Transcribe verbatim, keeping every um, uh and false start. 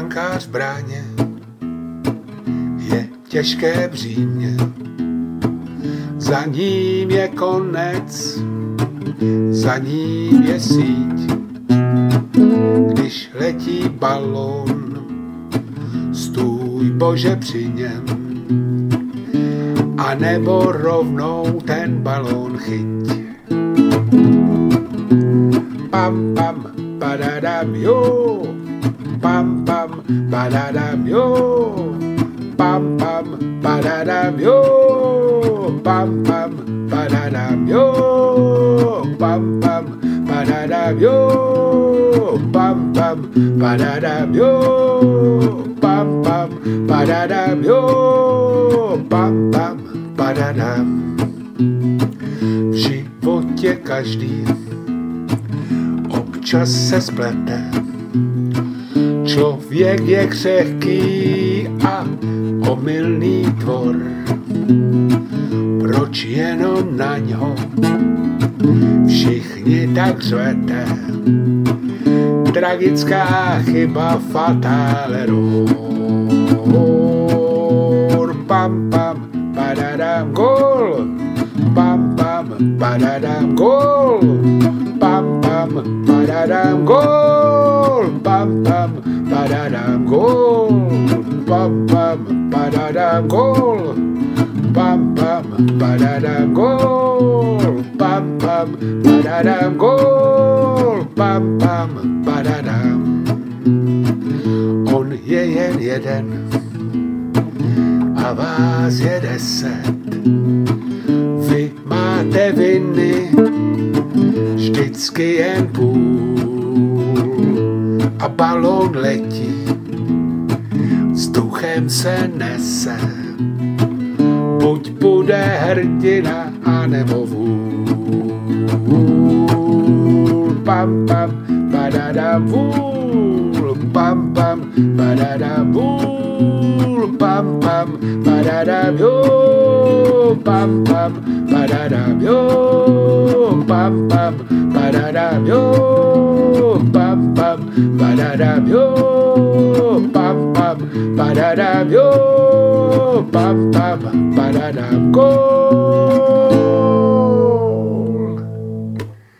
brankář v bráně, je těžké břímě. Za ním je konec, za ním je síť. Když letí balón, stůj Bože při něm, a nebo rovnou ten balón chyť. Pam pam padadam jo, pam pam padadam jo, pam pam padadam jo, pam pam padadam jo, pam pam padadam jo, pam pam padadam jo, pam pam padadam jo, pam pam padadam. V životě každý občas se splete. Člověk je křehký a omylný tvor. Proč jenom na něho všichni tak řvete? Tragická chyba, fatal error. Pam pam padadam gol, pam pam padadam gol, pam pam padadam gol, pam pam padadam gol, pam pam padadam gol, pam pam padadam gol, pam pam padadam gol, pam pam padadam. On je jen jeden a vás je deset. Vy máte viny vždycky jen půl a balón letí, vzduchem se nese. Buď bude hrdina, anebo vůl. Pam pam padadam vůl, pam pam padadam vůl, pam pam padadam jo, pam pam padadam jo, pam pam padadam jo, pam pam padadam jo, pam pam padadam jo, pam pam padadam go.